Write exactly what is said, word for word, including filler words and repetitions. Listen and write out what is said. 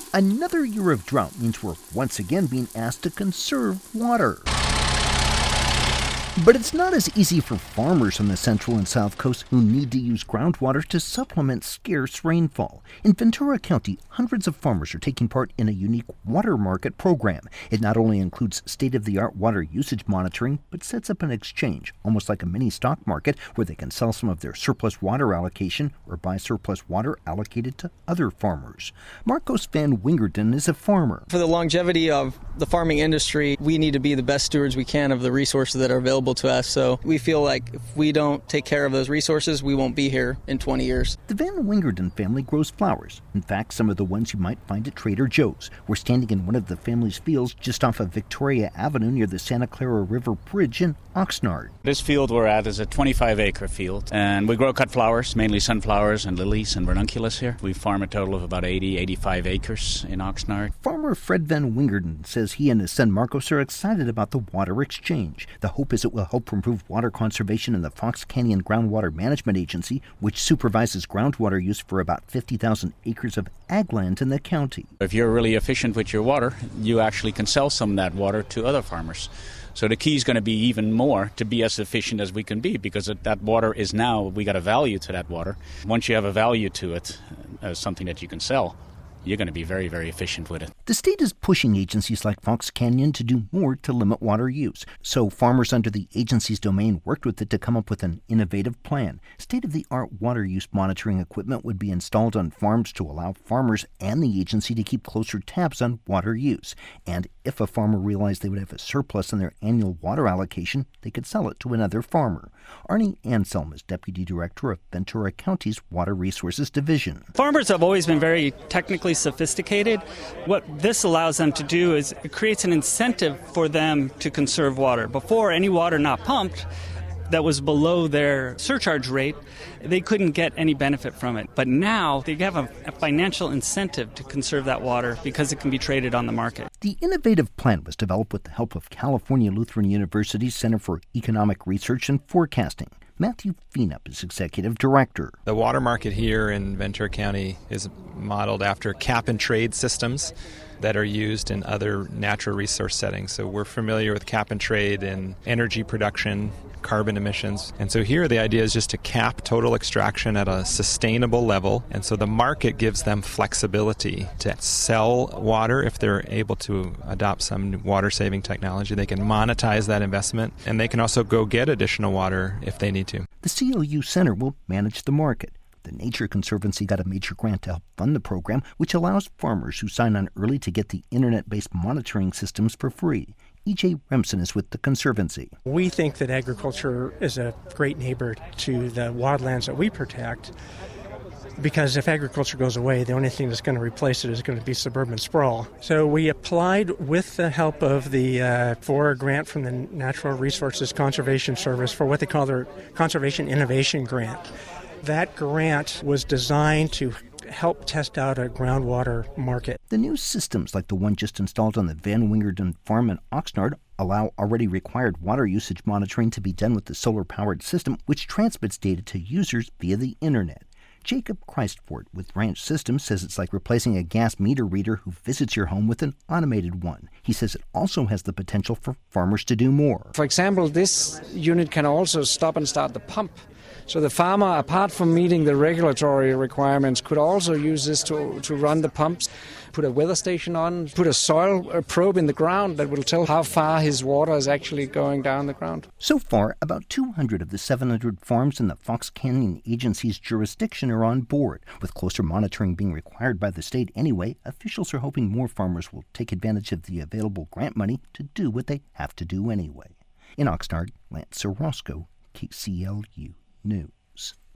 Another year of drought means we're once again being asked to conserve water. But it's not as easy for farmers on the Central and South Coast who need to use groundwater to supplement scarce rainfall. In Ventura County, hundreds of farmers are taking part in a unique water market program. It not only includes state-of-the-art water usage monitoring, but sets up an exchange, almost like a mini stock market, where they can sell some of their surplus water allocation or buy surplus water allocated to other farmers. Marcos Van Wingerden is a farmer. For the longevity of the farming industry, we need to be the best stewards we can of the resources that are available to us. So we feel like if we don't take care of those resources, we won't be here in twenty years. The Van Wingerden family grows flowers. In fact, some of the ones you might find at Trader Joe's. We're standing in one of the family's fields just off of Victoria Avenue near the Santa Clara River Bridge in Oxnard. This field we're at is a twenty-five acre field, and we grow cut flowers, mainly sunflowers and lilies and ranunculus here. We farm a total of about eighty, eighty-five acres in Oxnard. Farmer Fred Van Wingerden says he and his son Marcos are excited about the water exchange. The hope is it will help improve water conservation in the Fox Canyon Groundwater Management Agency, which supervises groundwater use for about fifty thousand acres of ag land in the county. If you're really efficient with your water, you actually can sell some of that water to other farmers. So the key is going to be even more to be as efficient as we can be, because that water is now, we got a value to that water. Once you have a value to it, as something that you can sell, you're going to be very, very efficient with it. The state is pushing agencies like Fox Canyon to do more to limit water use. So farmers under the agency's domain worked with it to come up with an innovative plan. State-of-the-art water use monitoring equipment would be installed on farms to allow farmers and the agency to keep closer tabs on water use. And if a farmer realized they would have a surplus in their annual water allocation, they could sell it to another farmer. Arnie Anselm is Deputy Director of Ventura County's Water Resources Division. Farmers have always been very technically sophisticated. What this allows them to do is it creates an incentive for them to conserve water. Before, any water not pumped that was below their surcharge rate, they couldn't get any benefit from it. But now they have a, a financial incentive to conserve that water because it can be traded on the market. The innovative plan was developed with the help of California Lutheran University's Center for Economic Research and Forecasting. Matthew Feenup is executive director. The water market here in Ventura County is modeled after cap-and-trade systems that are used in other natural resource settings. So we're familiar with cap-and-trade in energy production, carbon emissions. And so here the idea is just to cap total extraction at a sustainable level. And so the market gives them flexibility to sell water if they're able to adopt some water-saving technology. They can monetize that investment, and they can also go get additional water if they need to. The C L U Center will manage the market. The Nature Conservancy got a major grant to help fund the program, which allows farmers who sign on early to get the internet-based monitoring systems for free. E J Remsen is with the Conservancy. We think that agriculture is a great neighbor to the wildlands that we protect, because if agriculture goes away, the only thing that's going to replace it is going to be suburban sprawl. So we applied with the help of the uh, for a grant from the Natural Resources Conservation Service for what they call their Conservation Innovation Grant. That grant was designed to help test out a groundwater market. The new systems, like the one just installed on the Van Wingerden farm in Oxnard, allow already required water usage monitoring to be done with the solar-powered system, which transmits data to users via the internet. Jacob Christford with Ranch Systems says it's like replacing a gas meter reader who visits your home with an automated one. He says it also has the potential for farmers to do more. For example, this unit can also stop and start the pump. So the farmer, apart from meeting the regulatory requirements, could also use this to, to run the pumps, put a weather station on, put a soil probe in the ground that will tell how far his water is actually going down the ground. So far, about two hundred of the seven hundred farms in the Fox Canyon Agency's jurisdiction are on board. With closer monitoring being required by the state anyway, officials are hoping more farmers will take advantage of the available grant money to do what they have to do anyway. In Oxnard, Lance Orozco, K C L U News.